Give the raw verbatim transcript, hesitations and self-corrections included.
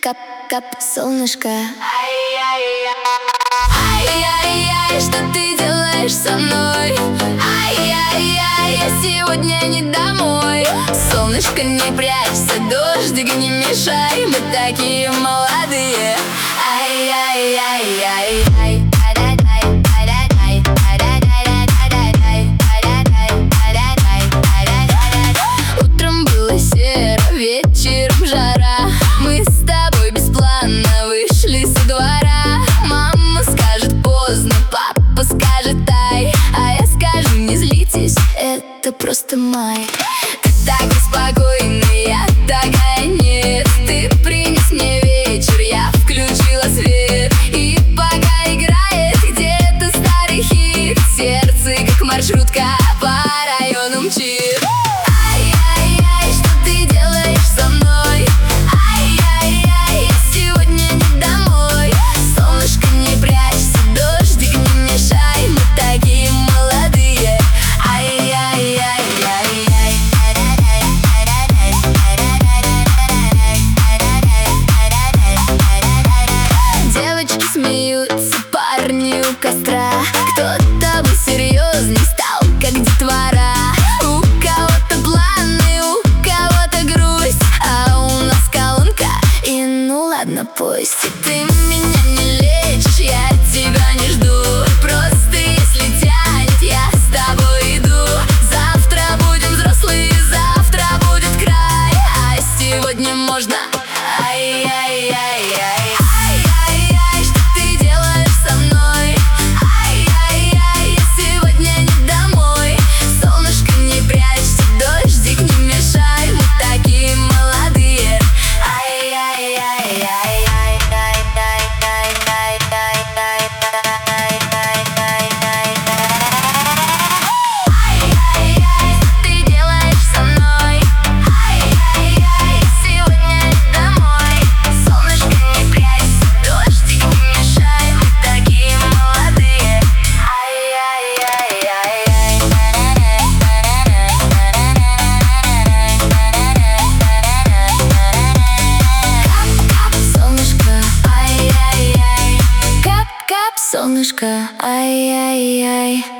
кап, солнышко. Ай-яй-яй, что ты делаешь со мной? Ай-яй-яй, я сегодня не домой. Солнышко, не прячься, дождик не мешай, мы такие молодые. Ай-яй-яй-яй-яй. Утром было серо, вечером жара. Мы с тобой беспланно вышли со двора. Мама скажет поздно, папа скажет ай, а я скажу не злитесь, это просто май. Ты так спокойна, я такая нет. Ты принес мне вечер, я включила свет. И пока играет где-то старый хит, сердце как маршрутка по району мчит. Ай-яй-яй, что ты делаешь со мной? Ай-яй-яй, я сегодня не домой. Солнышко, не прячься, дождик не мешай, мы такие молодые. Ай-яй-яй-яй-яй. Девочки смеются, парни у костра. Кто-то был серьезный, стал как детвора. У кого-то планы, у кого-то грусть, а у нас колонка, и ну ладно, пусть. И ты меня не лечишь, я тебя не жду. Просто если тянет, я с тобой иду. Завтра будем взрослые, завтра будет край, а сегодня можно. Ай-яй-яй-яй. Ай-яй-яй, что ты делаешь со мной? Ай-яй-яй, я сегодня не домой. Солнышко, не прячься, дождик не мешай, мы такие молодые. Ай-яй-яй-яй. Солнышко, ай-яй-яй.